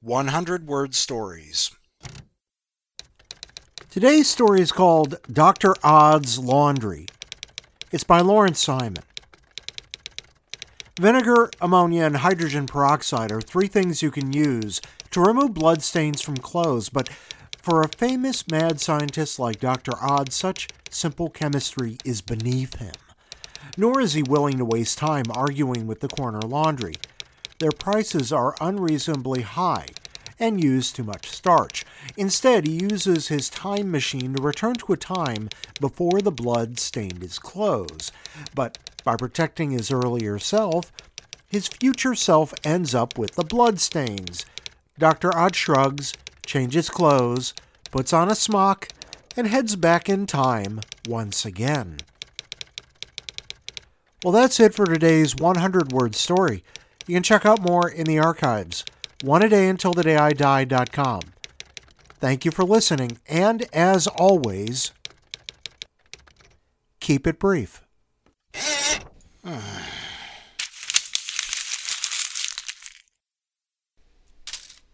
100-word stories. Today's story is called Dr. Odd's Laundry. It's by Lawrence Simon. Vinegar, ammonia, and hydrogen peroxide are three things you can use to remove bloodstains from clothes, but for a famous mad scientist like Dr. Odd, such simple chemistry is beneath him. Nor is he willing to waste time arguing with the corner laundry. Their prices are unreasonably high and use too much starch. Instead, he uses his time machine to return to a time before the blood stained his clothes. But by protecting his earlier self, his future self ends up with the blood stains. Dr. Odd shrugs, changes clothes, puts on a smock, and heads back in time once again. Well, that's it for today's 100-word story. You can check out more in the archives, oneadayuntilthedayI die.com. Thank you for listening, and as always, keep it brief.